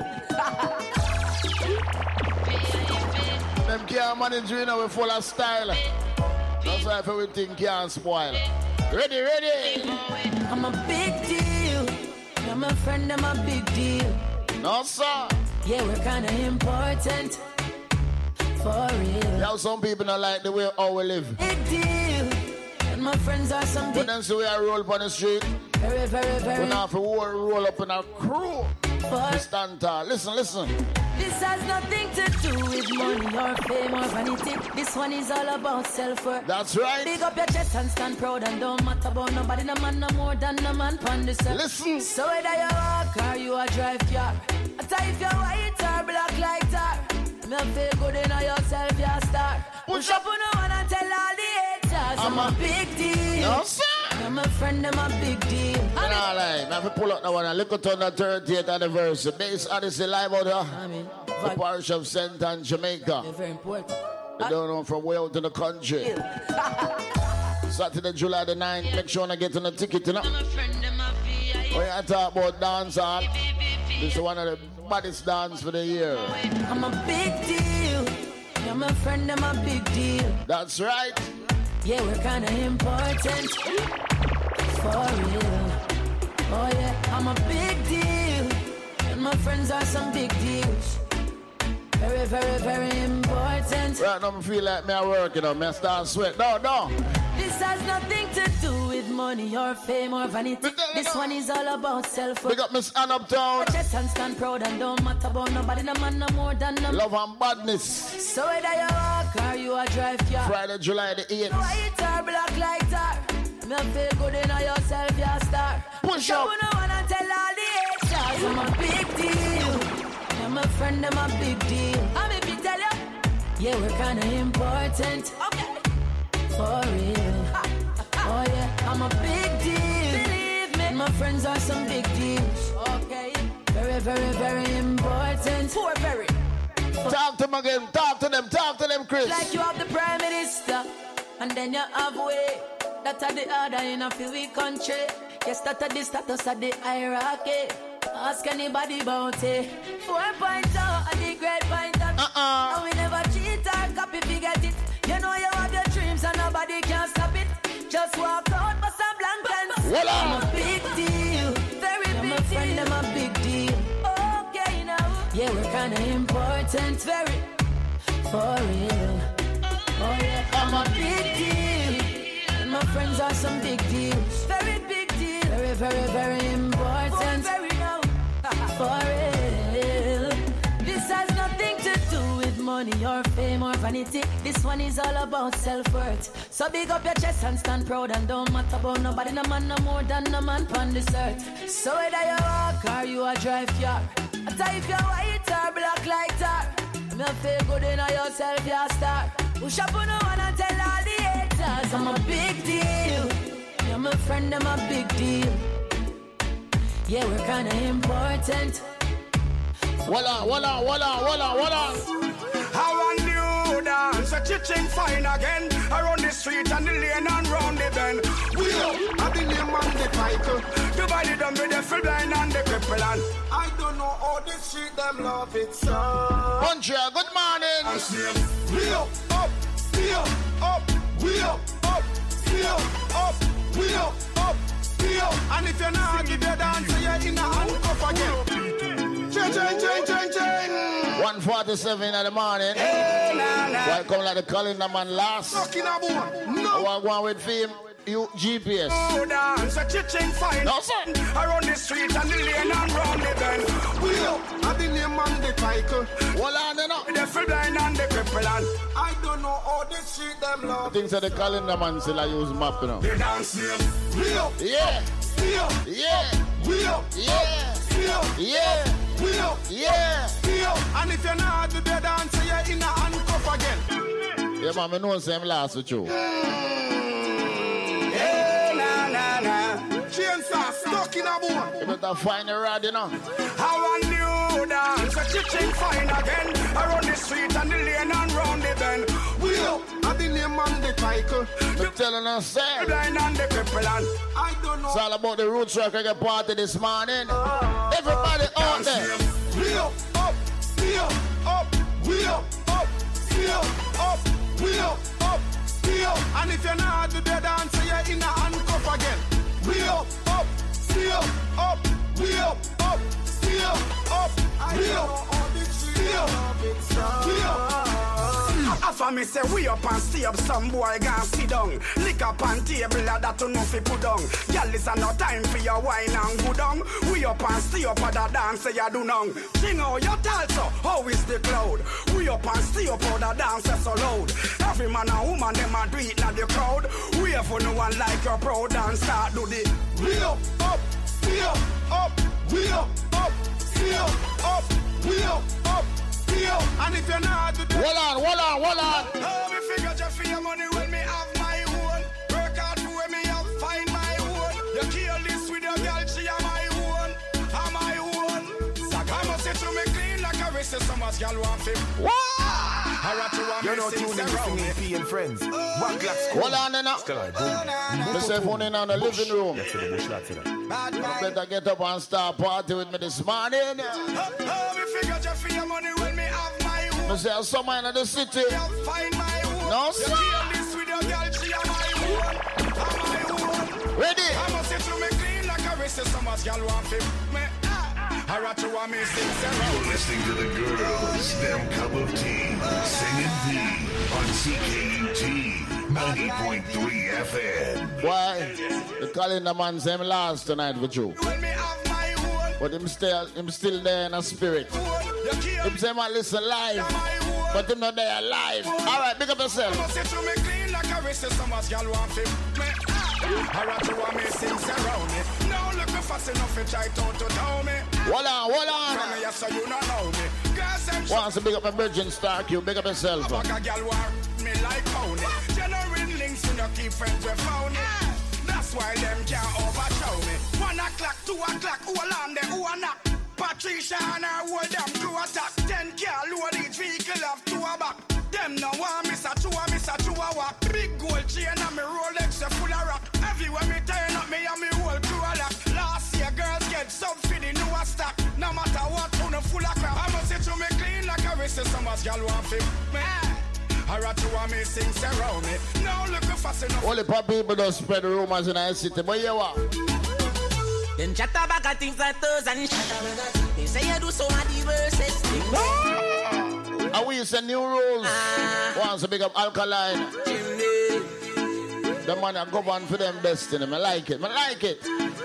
J: Them car managers, you know, we're full of style. That's why everything can't spoil. Ready, ready.
O: I'm a big deal. You're my friend, I'm a big deal.
J: No, sir.
O: Yeah, we're kinda important. For real.
J: Yeah, some people don't like the way how we live.
O: Big deal. And my friends are some big.
J: When them see we are roll up on the street.
O: Very, very, very.
J: We have to roll, roll up in a crew. For stand tall. Listen, listen.
O: This has nothing to do with money or fame or vanity. This one is all about self-worth.
J: That's right.
O: Big up your chest and stand proud and don't matter about nobody. No man no more than no man on this earth.
J: Listen.
O: So whether you walk or you a drive car, I tell if you're white or black like tar, me feel good in yourself, you're a star. Push up on the one and tell all the haters I'm, I'm a big deal.
J: No, sir.
O: I'm a friend, I'm a big deal.
J: You know, like, I have to pull up the one and look at on the thirtieth anniversary. Based on this live out here.
O: I mean,
J: the parish of Saint Anne, Jamaica.
O: They're very important.
J: They don't know from way out in the country. Saturday, July the ninth. Make sure I get on the ticket, you know. When I talk about dance hall, this is one of the baddest dance for the year.
O: I'm a big deal. You're my friend, I'm a big deal.
J: That's right.
O: Yeah, we're kinda important. For real. Oh yeah, I'm a big deal. And my friends are some big deals. Very, very, very important.
J: Right now I feel like me at work, you know, me I start sweat. No, no.
O: This has nothing to do with money or fame or vanity. This one is all about self-worth.
J: Big up Miss Ann Uptown.
O: Chest and stand proud and don't matter about nobody. No man no more than no.
J: Love and badness.
O: So whether you walk or you a drive car,
J: Friday, July the eighth.
O: White or black like tar, me feel good in yourself, you're a star.
J: Push up.
O: You no wanna tell all the haters I'm a big deal. You're my friend, I'm a big deal. I'm if you tell you. Yeah, we're kinda important. Okay. For real. Oh yeah, I'm a big deal. Believe me. My friends are some big deals. Okay. Very, very, very important. Poor very.
J: Talk to them again. Talk to them. Talk to them, Chris.
O: Like you have the prime minister, and then you have way. That are the order in a few week country. Yes, that are the status of the hierarchy. Ask anybody about it. Four point oh and the great point of
J: uh-uh.
O: And we never cheat or copy, forget it. You know you have your dreams and nobody can stop it. Just walk out for some blank pants.
J: Voila.
O: I'm a big deal. Very I'm big a friend, deal. I'm a big deal. Okay now. Yeah, we're kinda important. Very. For real. Oh yeah, I'm a big deal. And my friends are some big deals. Very big deal. Very, very, very important. For very now. For real. This has nothing to do with money or fame or vanity. This one is all about self-worth. So big up your chest and stand proud and don't matter about nobody. No man no more than no man on this earth. So whether you walk or you a drive car, I tell if you're white or black like tar, me feel good in yourself, you're a star. Push up on the one and tell all the haters I'm a big deal. You're my friend, I'm a big deal. Yeah, we're kinda important.
J: Voila, voila, voila, voila, voila.
P: How a new dance, a chiching fine again. Around the street and the lane and round the bend. We up, I the name and the title. The body done with the full blind and the cripple and I don't know how this street them love it so.
J: Buncha, good morning.
P: We up, up, we up, up, we up, up, we up, up, we up, up, we up. And if you're not give your dance, you're in a handcuff again. Change, change, change, change, change.
J: one forty-seven in the morning.
P: Hey, nah, nah.
J: Welcome like the calendar man last.
P: Fucking a boy. No.
J: I want with fame. You G P S.
P: Oh, dance, a chiching fine.
J: No, sir.
P: Around the street and the lane and round the bend. We up, I the name and the title.
J: Hold on, then up.
P: The full blind and the cripple and I don't know how this street them love.
J: Things that the calendar man still I use map, you know.
P: The dance name. We up.
J: Yeah.
P: We up.
J: Yeah.
P: We up.
J: Yeah.
P: We up.
J: Yeah.
P: We up.
J: Yeah.
P: We up. And if you're not the dance, you're in a handcuff again.
J: Yeah, man, I know same last with you.
P: Hey, na na na. Chainsaw stuck in a bone.
J: You better find a rod, you know.
P: How a new dance, a chiching fine again. Around the street and the lane and round the bend. We up, I the name and the title.
J: You're telling us, sir.
P: Blind and the cripple and I don't know.
J: It's all about the Roots Rock Reggae party this morning. Uh, Everybody out there.
P: We up, up, we up, up, we up, up, we up, up, we up, up, we up. And if you're not the dance, you're in a handcuff again. We up, up, we up, up, we up, up, we up, up, we up, we up, we up. After me say we up and stay up, some boy gon' sit down. Lick up on table that you know fi put down. Girl, this a no time for your wine and go down. We up and stay up at the dance say you do now. Sing out your talso, how is the cloud? We up and stay up at the dance so loud. Every man and woman them a do it in the crowd. We have for no one like your proud and start do the. We up, up, we up, up, we up, up, we up, up, we up, up. And if you're not to do
J: hold on, hold on, hold on.
P: Oh, me figure just for your money when me have my own. Work hard for when me have find my own. You kill this with your girl, she are my own. I'm my own. Sagamo say to me clean like a wrist, so much girl want him. What?
E: You're not tuning to Singing P and Friends. One glass.
J: Hold on, then up.
E: Still I boom.
J: Put your phone in on the living room.
E: That's the bush, that's it.
J: You better get up and start party with me this morning.
P: Oh, oh, me figure just for your money when me have my own.
J: I say, someone in the city.
P: Find my own.
J: No, sir.
P: You kill this with your girl, she are my own. I'm my own.
J: Ready?
P: I must say to me clean like a wrist, so much girl want him. Me, I rat you want me sing zero.
F: You're listening to the girls, them cup of tea, Singing P on C K U T ninety point three F M.
J: Why? The calendar man say him last tonight with you.
P: When me have my own.
J: But him still, him still there in a spirit. Him say man listen live, but him not there live. All right, big up yourself.
P: I must say to me clean like a wrist, so much girl want him. Me, I rat you want me sing zero. Me, now look me fast enough to try to to tell me.
J: Hold on, hold on.
P: Tell me yes, so you not know me. Girls and
J: wants to big up a Virgin Stark, you big up yourself.
P: Fuck a girl want me like pony. Genuine links you know keep friends with phony. That's why them can't overshow me. One o'clock, two o'clock, all on them, who are not. Patricia and her whole damn crew attack. Ten car load each vehicle have two a back. Them no one miss a two a miss a two a walk. Big gold chain and me Rolex a full of rock. Everywhere me turn up me and me whole crew a lock. Last year girls get sub for the newer stock. No matter what, who no full of crap. I must say to me clean like a wrist, so much girl want fit me. I rat you want me sing around me. Now look fast enough.
J: Only pop people don't spread the rumors in our city, but you what?
O: Then chat about things like those and shit. They say you do so many verses.
J: And we use new rules. Uh, Once to big up Alkaline.
O: Jimmy.
J: The man that govern for them destiny. I like it. I like it.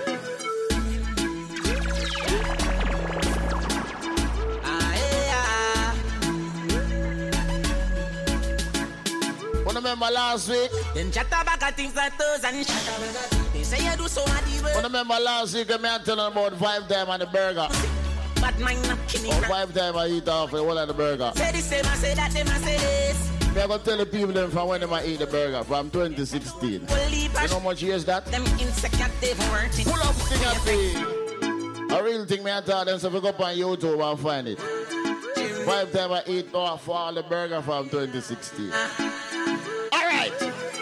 J: Remember last week?
O: Then chat about things like those and shit. They say you do so many words.
J: Remember last week? I'm telling about five time on the burger.
O: But mine not kidding.
J: Or five time I eat off the whole of the burger.
O: Say the same, I say that, them I say this.
J: I'm going to tell the people them from when I eat the burger from twenty sixteen. You know how much years that?
O: Them insecure, they've worked it.
J: Pull up thing at me. A real thing, me I tell them, so if you go up on YouTube and find it. Five times I eat oh, for all the burger from twenty sixteen. All right.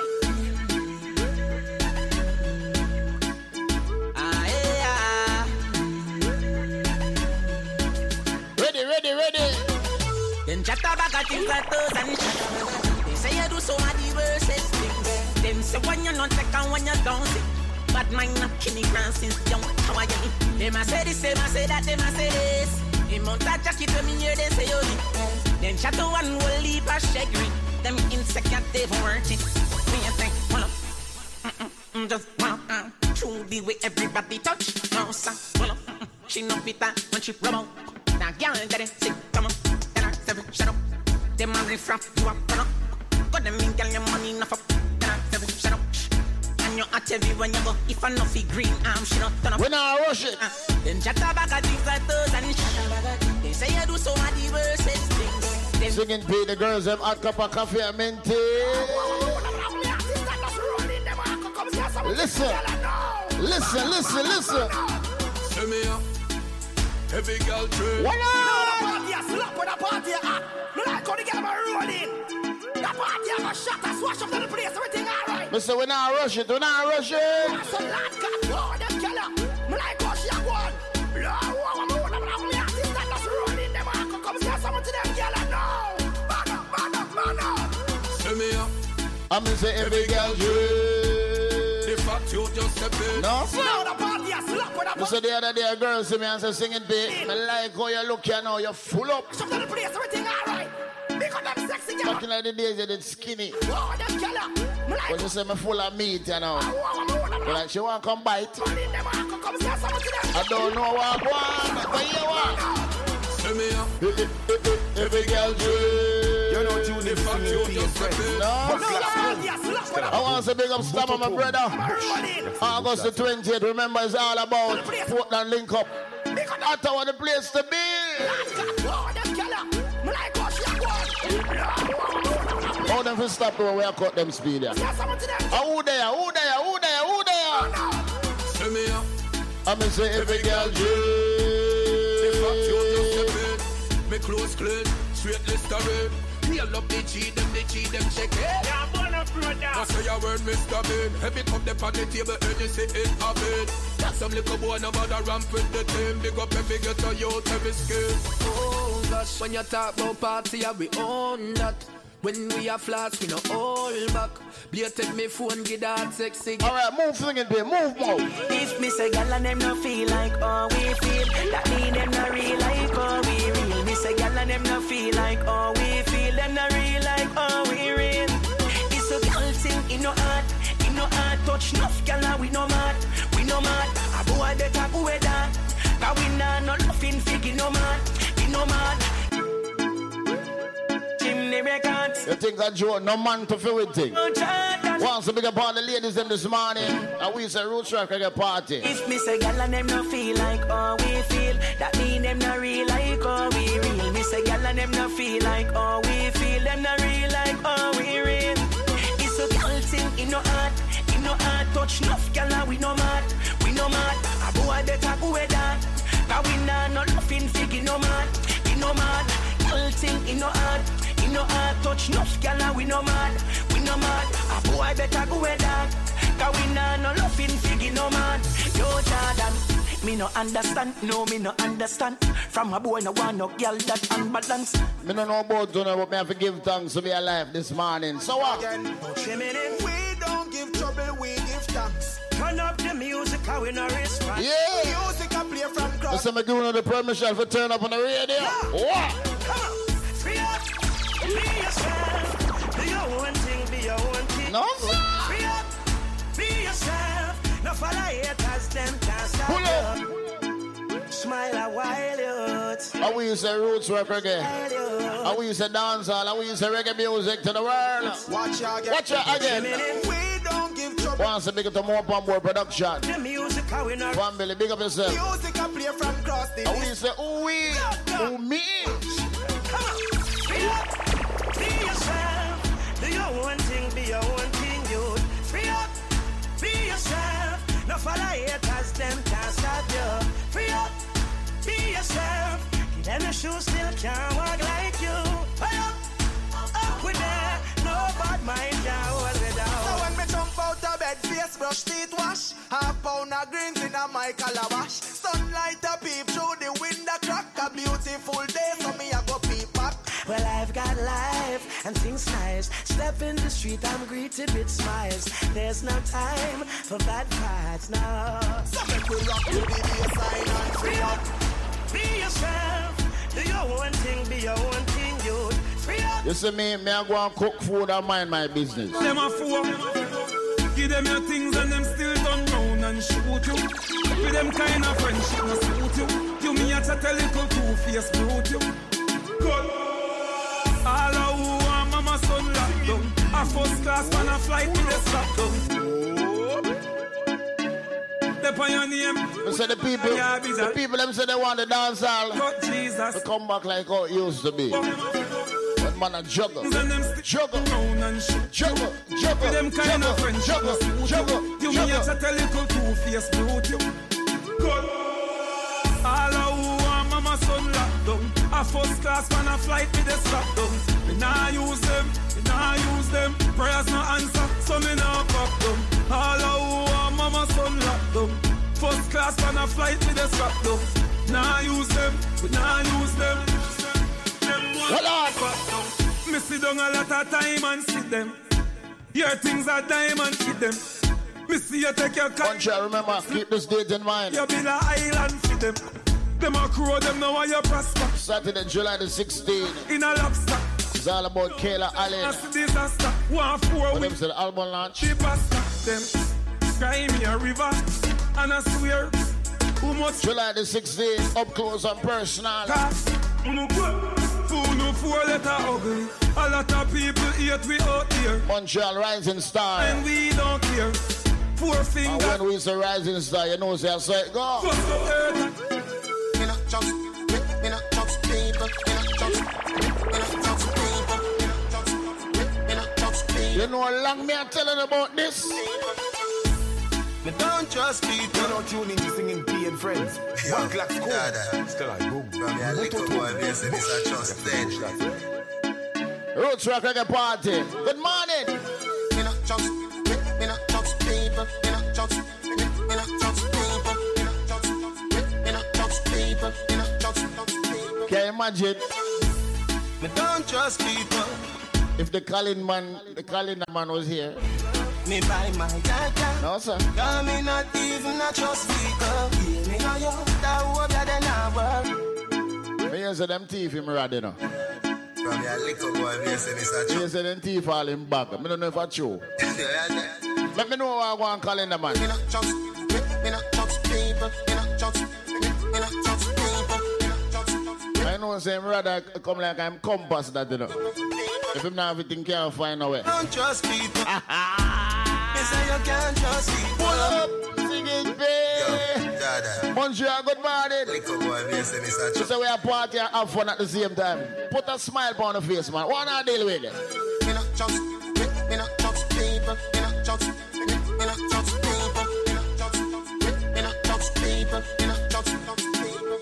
J: Ready, ready, ready.
O: Then chat about a thing like those and they say you do so many verses things. Then say when you're not take and when you don't see. But mine not killing grand since young. How are you? They must say this, they must say that, they must say this. In Mount Jacket when me hear they say you then chat to one will leave a shaggy. Them insecure they've worked it. Me a think, hold up. Mm-mm, just wow. Uh, through the way everybody touch. No, sir, hold up. Mm-mm. She no fit that when she rub out. Now, girl, get it, sick, come on. Then I seven, shut up. Them a riff raff, you up, run up. Got them in, girl, your money enough up. Then I seven, shut up. And you at every when you go. If I no feel green, I'm she not turn up.
J: When I rush it.
O: Uh, then chat about a things like those and they say you do so many verses things.
J: Singing P, the girls them hot cup of coffee and minty. Listen, listen, listen, listen.
P: Send me up. Every girl trip.
J: What up?
A: Party a slap with a party a act. Me like how the girl a rolling. The party a go shot and swash up to the place. Everything alright.
J: Mister, we not rush it. We not rush it.
A: That's a lot got go. Them girl a. Me like how she a go on. Lord, who a move them along me artist that just rolling. Them a come say something to them girl a now. Man up, man up, man up.
P: Send me up.
J: I'm gonna say every girl drip.
P: The fact you just step in.
J: No, sir.
A: Now the party a slap with a
J: party. So the other day a girl see me and say singing P. Me like how you look here now. You're full up.
A: Shut to the place. Everything alright. Because them sexy girl.
J: Back in the days you did skinny.
A: Oh, them girl a. Me like.
J: But you say me full of meat, you know. But like she want come bite. I don't know what I want. But you want.
P: Send me up.
J: Every girl drip.
P: You know you the fact you just step in.
J: No, I want to big up Stammer, my brother. August the twentieth, remember, it's all about Portland link up. That's our the place to be. How them for stop when we cut them speed there? Who there? Who there? Who there? Who there?
P: Send me up.
J: I'm going to say every girl drip.
P: The fact you just step in. Me clothes clean, straight Listerine. Heal up the cheat, them the cheat, them check it. Yeah, born up, brother. I say your word, Mister Bean. Heavy cup the on the table, and you say it a bit. Got some little boy, no bother ramp with the team. Big up every ghetto youth, every skill. Oh gosh, when you talk about party, yeah, we own that. When we are flats, we no hold back. Take me phone, get that sexy.
J: All right, move singing, babe, move, move.
O: If me say gal and them no feel like how we feel, that mean them no real like how we real. Me say gal and them no feel like how we feel, them no real like how we real. It's a gal thing in no heart, in no heart touch enough gal and we no mad, we no mad. A boy better go with that, 'cause we nah no laughing fig, no mad, we no mad.
J: You think that Joe, no man to feel with thing. Once to big up all the ladies in this morning, and we say Roots Rock reggae party.
O: If me say gal and them no feel like how we feel, that mean them no real like how we real. Me say gal and them no feel like how we feel, them no real like how we real. It's a gal thing in no heart, in no heart touch enough gal and we no mad, we no mad. A boy better go with that, 'cause we nah no laughing fig, no mad, we no mad. Gal thing in no heart. No heart touch enough gal and we no mad, we no mad. A boy better go with that, 'cause we nah no loving figgy no mad. Yo Jordan, me no understand, no me no understand. From a boy no want no gal that unbalanced.
J: Me no know about you know, but me have to give thanks to be alive this morning. So what?
A: We don't give trouble, we give thanks. Turn up the music, how we no respond.
J: Yeah.
A: Music I play from cross.
J: Listen, me giving you the permission for turn up on the radio.
A: Yeah.
J: What?
A: Come on, free up. Be yourself, be your own thing, be your own thing.
J: No, sir.
A: Free up, be yourself. No follow haters, them can't stop you. Smile a while youth.
J: How we use the Roots Rock reggae? How we use the dancehall? How we use the reggae music to the world?
A: Watch you again.
J: Watch you again.
A: We don't give trouble.
J: Once a big up to more Bumbo production.
A: The music how we know.
J: One Billy, big up yourself.
A: Music I play from cross the.
J: How we say, ooh we, ooh me.
A: Come on, free up. Be yourself, do your own thing, be your own thing, you. Free up, be yourself, no follow haters, them can't stop you. Free up,
O: your shoes still can't walk like you. Hey up, up with that. No bad mind can hold me down.
P: So when me jump out of bed, face brush, teeth wash, half pound of greens in a my calabash. Sunlight a peep through the window crack. A beautiful day, so me a go peep back.
O: Well, I've got life and things nice. Step in the street, I'm greeted with smiles. There's no time for bad parts, no.
P: So make we rock to the baseline and free up.
O: Be yourself, do your own thing, be your own thing, you free up.
J: You see me, me I go and cook food and mind my business.
Q: Them a fool. Give them your things and them still turn round and shoot you. With them kind of friendship no suit you. You me a chat a little two-face brute you. Good. All of who want mama son locked down. A first class man a flight with a strap down. Step on your name.
J: You say the people, the people them say they want the dance hall.
Q: But Jesus.
J: To come back like how it used to be. But man a juggle. Juggle. Juggle. Juggle.
Q: With them kind of friendship
J: Juggle. Juggle.
Q: You me a chat a little two-face brute you. Good. All of who want mama son locked down. A first class man a flight with a strap down. Me nah use them, me nah use them. Prayers no answer, so me nah pop them. All of who want mama son locked down. First class man a flight with a strap down. Nah use them, we nah use them. Them one pop down. Me sit down a lot of time and see them. Your things are diamond with them. Me see you take your car.
J: Bunch, remember, keep this date in mind.
Q: You build a island for them. Them a crow, them know how you prosper.
J: Saturday, July the sixteenth.
Q: In a lobster.
J: It's all about Kayla Allen.
Q: That's the disaster. One four
J: weeks. Them the album launch.
Q: The pasta. Them cry me a river. And I swear. Who much?
J: July the sixteenth. Up close and personal.
Q: Fool no four letter ugly. A lot of people hate we out here.
J: Montreal Rising Star.
Q: And we don't care. Four fingers.
J: And when we say Rising Star, you know say I say go.
P: Me not just, me not just people. Me not just, me not just people. Me not just, me not just people.
J: You know how long me are telling about this?
P: Me don't trust people.
E: You don't tune in to Singing P and Friends. One clock cool. Still like boom.
R: From your little boy, me say this I trust dead.
J: Roots Rock Reggae Party. Good morning.
P: Me not just, me not just people. Me not just, me not just people. Me not just, me not just people. Me not just people.
J: Can you imagine?
P: Me don't trust people.
J: If the calling man, the calling man was here.
P: Me buy my data.
J: No, sir.
P: Cause me not even a trust people. Me know you, that hope that they not work.
J: Me hear say them thief him rad, you know.
R: From your little boy, me say this a
J: true. Me say them thief all him back. Me don't know if I true. Let me know how I go and call in the man.
P: Me not trust, me not trust people. Me not trust, me not trust people. Me not trust.
J: I know say him rather come like I'm compass that, you know. If him not everything can't find a way.
P: Don't trust people. Me say you can't trust people.
J: Pull up, singing babe. Montreal, good morning.
R: Little boy, me say this a true.
J: You say we are party and have fun at the same time. Put a smile on the face, man. What I deal with it?
P: Me not trust, me not trust people. Me not trust, me not trust people. Me not trust, me not trust people. Me not trust people.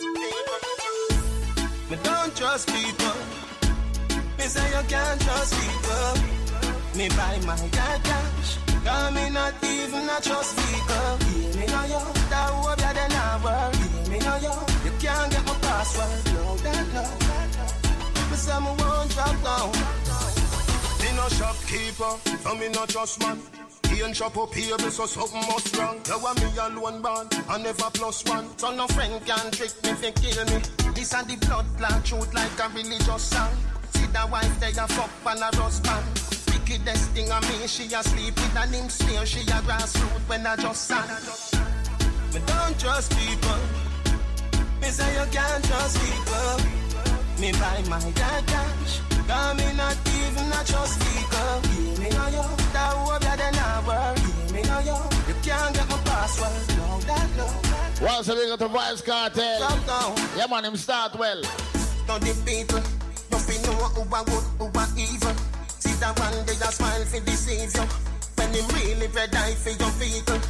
P: Me don't trust people. Me say you can't trust people. Me buy my dad cash. Cause me not even a trust people. Me know you, that hope that they not work. Me know you, you can't get my password. No, that no. Me say me won't drop down.
S: Me no shopkeeper, so me no trust man. He ain't shop up here, so something must wrong. You want me alone born, I never plus one.
P: So no friend can trick me, fi kill me. This and the blood clot truth like a religious song. See the wife they a fuck and a husband. Wickedest thing of me, she a sleep with an him smear. She a grassroot when I just sang. Me don't trust people. Me say you can't trust people. Me buy my dad cash. Cause me not even a trust people. Me know you, that hope that they not work. Me know you, you can't get my password. No, that no.
J: Once we got the Vibes Cartel. Yeah man, him start well.
P: Don't the people, don't be know who are good, who are evil. See that one day a smile for deceive you. When him really red eye for your vehicle.